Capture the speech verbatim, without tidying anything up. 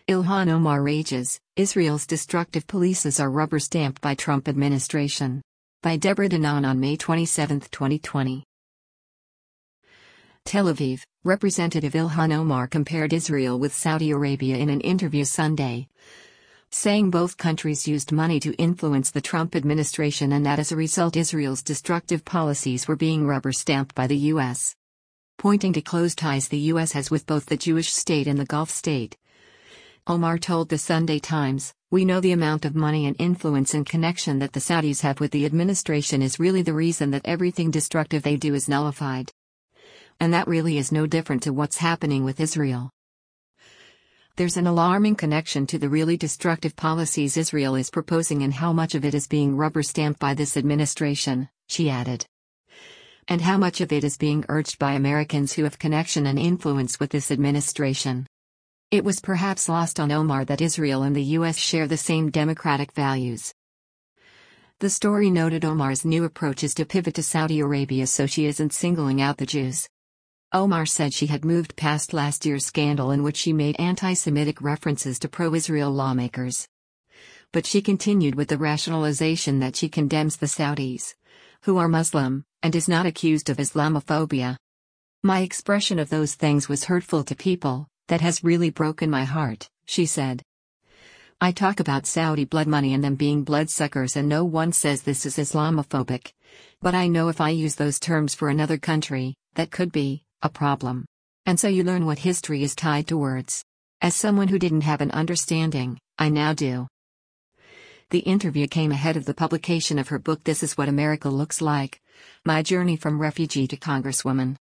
Ilhan Omar rages, Israel's destructive policies are rubber-stamped by Trump administration. By Deborah Danon on May twenty-seventh, twenty twenty. Tel Aviv, Representative Ilhan Omar compared Israel with Saudi Arabia in an interview Sunday, saying both countries used money to influence the Trump administration and that as a result Israel's destructive policies were being rubber-stamped by the U S. Pointing to close ties the U S has with both the Jewish state and the Gulf state, Omar told the Sunday Times, "We know the amount of money and influence and connection that the Saudis have with the administration is really the reason that everything destructive they do is nullified. And that really is no different to what's happening with Israel. There's an alarming connection to the really destructive policies Israel is proposing and how much of it is being rubber-stamped by this administration," she added. "And how much of it is being urged by Americans who have connection and influence with this administration." It was perhaps lost on Omar that Israel and the U S share the same democratic values. The story noted Omar's new approach is to pivot to Saudi Arabia so she isn't singling out the Jews. Omar said she had moved past last year's scandal in which she made anti-Semitic references to pro-Israel lawmakers. But she continued with the rationalization that she condemns the Saudis, who are Muslim, and is not accused of Islamophobia. "My expression of those things was hurtful to people. That has really broken my heart," she said. "I talk about Saudi blood money and them being bloodsuckers and no one says this is Islamophobic. But I know if I use those terms for another country, that could be a problem. And so you learn what history is tied to words. As someone who didn't have an understanding, I now do." The interview came ahead of the publication of her book This Is What America Looks Like: My Journey from Refugee to Congresswoman.